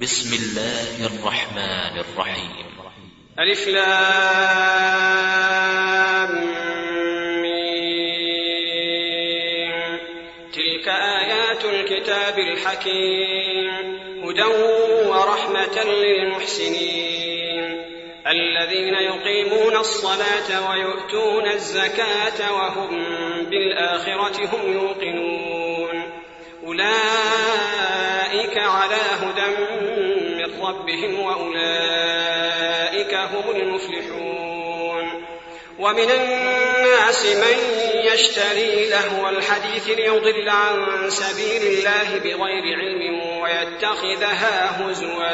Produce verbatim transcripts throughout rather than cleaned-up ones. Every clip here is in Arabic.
بسم الله الرحمن الرحيم. ألف لام ميم. تلك آيات الكتاب الحكيم هدى ورحمة للمحسنين الذين يقيمون الصلاة ويؤتون الزكاة وهم بالآخرة هم يوقنون أولئك على هدى من ربهم وأولئك هم المفلحون. ومن الناس من يشتري لهو الحديث ليضل عن سبيل الله بغير علم ويتخذها هزوا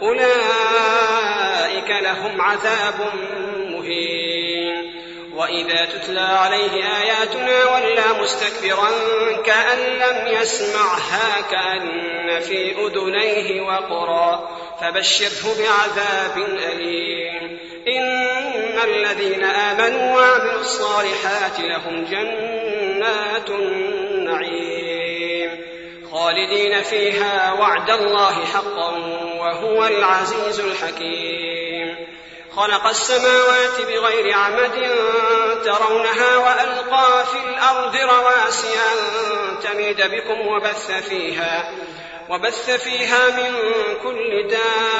أولئك لهم عذاب مهين. وإذا تتلى عليه آياتنا ولى مستكبرا كأن لم يسمعها كأن في أذنيه وقرا فبشره بعذاب أليم. إن الذين آمنوا وعملوا الصالحات لهم جنات النعيم خالدين فيها وعد الله حقا وهو العزيز الحكيم. خلق السماوات بغير عمد ترونها وألقى في الأرض رواسي أن تميد بكم وبث فيها, وبث فيها من كل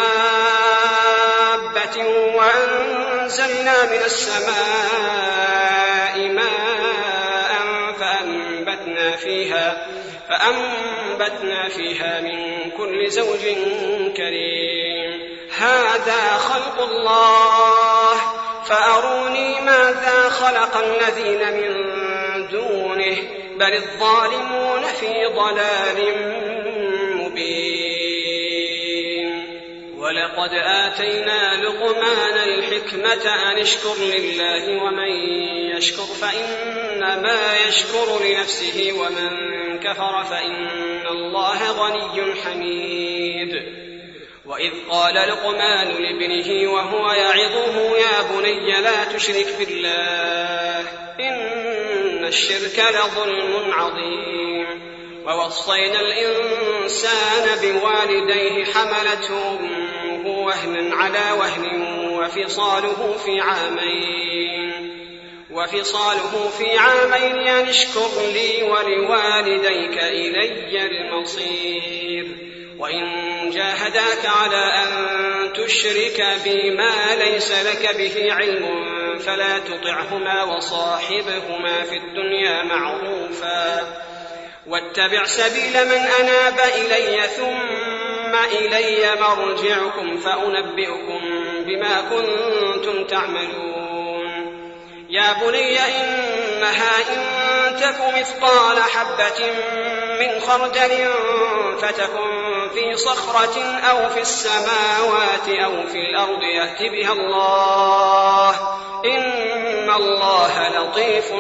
دابة وأنزلنا من السماء ماء فأنبتنا فيها, فأنبتنا فيها من كل زوج كريم. هذا خلق الله فأروني ماذا خلق الذين من دونه بل الظالمون في ضلال مبين. ولقد آتينا لقمان الحكمة أن اشكر لله ومن يشكر فإنما يشكر لنفسه ومن كفر فإن الله غني حميد. وإذ قال لقمان لابنه وهو يعظه يا بني لا تشرك بالله إن الشرك لظلم عظيم. ووصينا الإنسان بوالديه حملته أمه وهنا على وهن وفصاله في عامين وفصاله في عامين أن اشكر لي ولوالديك إلي المصير. وإن جاهداك على أن تشرك بي ما ليس لك به علم فلا تطعهما وصاحبهما في الدنيا معروفا واتبع سبيل من أناب إلي ثم إلي مرجعكم فأنبئكم بما كنتم تعملون. يا بني إنها إن تك مثقال حبة من خردل فتكن في صخرة أو في السماوات أو في الأرض يأت بها الله إن الله لطيف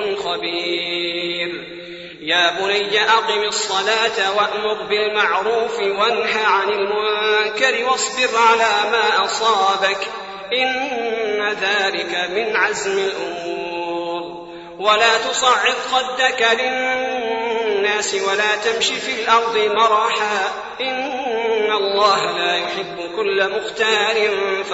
خبير. يا بني أقم الصلاة وأمر بالمعروف وانه عن المنكر واصبر على ما أصابك إن ذلك من عزم الأمور. ولا تصعد خدك للناس ولا تمشي في الأرض مرحا إن الله لا يحب كل مختال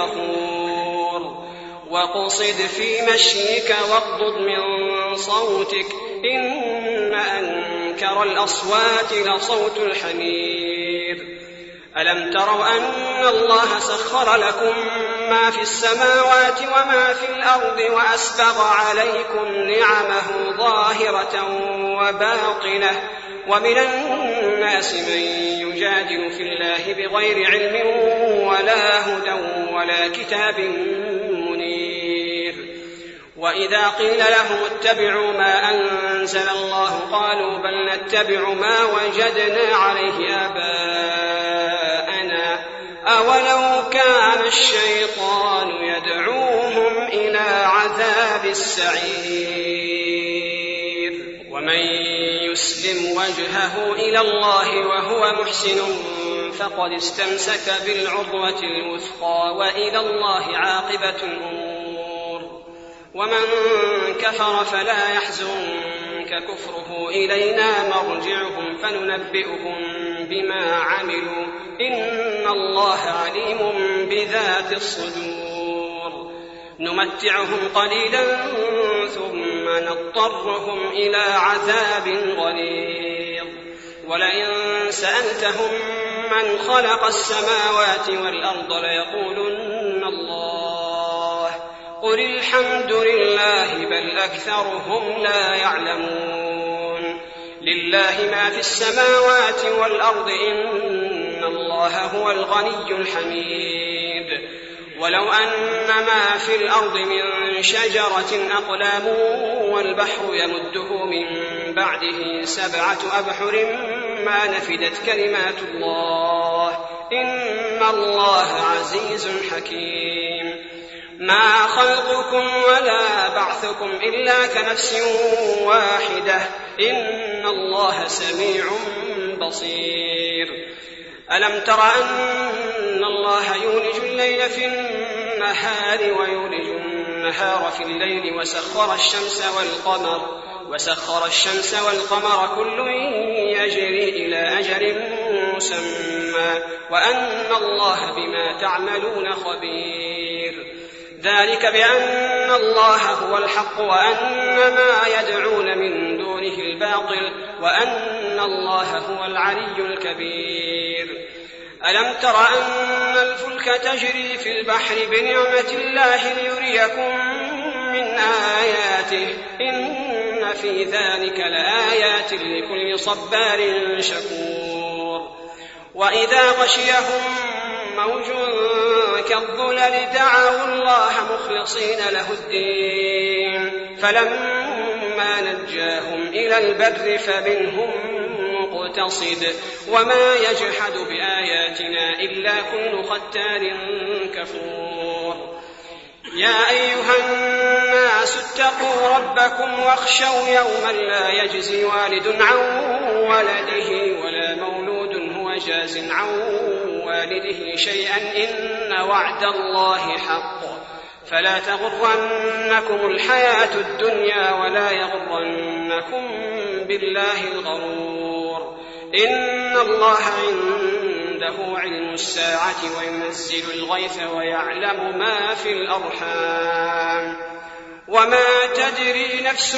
فخور. وقصد في مشيك واغضض من صوتك إن أنكر الأصوات لصوت الحمير. ألم تروا أن الله سخر لكم ما في السماوات وما في الأرض وأسبغ عليكم نعمه ظاهرة وباطنة ومن الناس من يجادل في الله بغير علم ولا هدى ولا كتاب منير. وإذا قيل لهم اتبعوا ما أنزل الله قالوا بل نتبع ما وجدنا عليه آباءنا أولو كان الشيطان يدعوهم إلى عذاب السعير. ومن يسلم وجهه إلى الله وهو محسن فقد استمسك بالعروة الوثقى وإلى الله عاقبة الأمور. ومن كفر فلا يحزنك كفره إلينا مرجعهم فننبئهم بما عملوا إن الله عليم بذات الصدور نمتعهم قليلا ثم نضطرهم إلى عذاب غليظ ولئن سألتهم من خلق السماوات والأرض ليقولن الله قل الحمد لله بل أكثرهم لا يعلمون لله ما في السماوات والأرض إن الله هو الغني الحميد ولو أن ما في الأرض من شجرة أقلام والبحر يمده من بعده سبعة أبحر ما نفدت كلمات الله إن الله عزيز حكيم ما خلقكم ولا بعثكم إلا كنفس واحدة إن الله سميع بصير ألم تر أن الله يولج الليل في النهار ويولج النهار في الليل وسخر الشمس والقمر وسخر الشمس والقمر كل يجري إلى أجل مسمى وأن الله بما تعملون خبير ذلك بأن الله هو الحق وأن ما يدعون من دونه الباطل وأن الله هو العلي الكبير ألم تر أن الفلك تجري في البحر بنعمة الله ليريكم من آياته إن في ذلك لآيات لكل صبار شكور وإذا غشيهم موج كالظلل دعوا الله مخلصين له الدين فلما نجاهم إلى البر فمنهم مقتصد وما يجحد بآياتنا إلا كل ختار كفور يا أيها الناس اتقوا ربكم واخشوا يوما لا يجزي والد عن ولده ولا مولود هو جاز عن والده شيئا إن وعد الله حق فلا تغرنكم الحياة الدنيا ولا يغرنكم بالله الغرور إن الله عنده علم الساعة وينزل الغيث ويعلم ما في الأرحام وما تدري نفس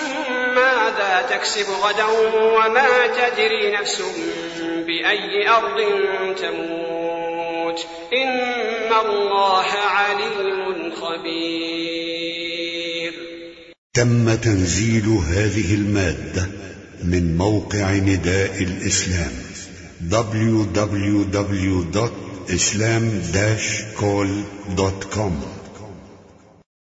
ماذا تكسب غدا وما تدري نفس بأي أرض تموت إن الله عليم خبير. تم تنزيل هذه المادة من موقع نداء الإسلام دبليو دبليو دبليو دوت إسلام داش كول دوت كوم.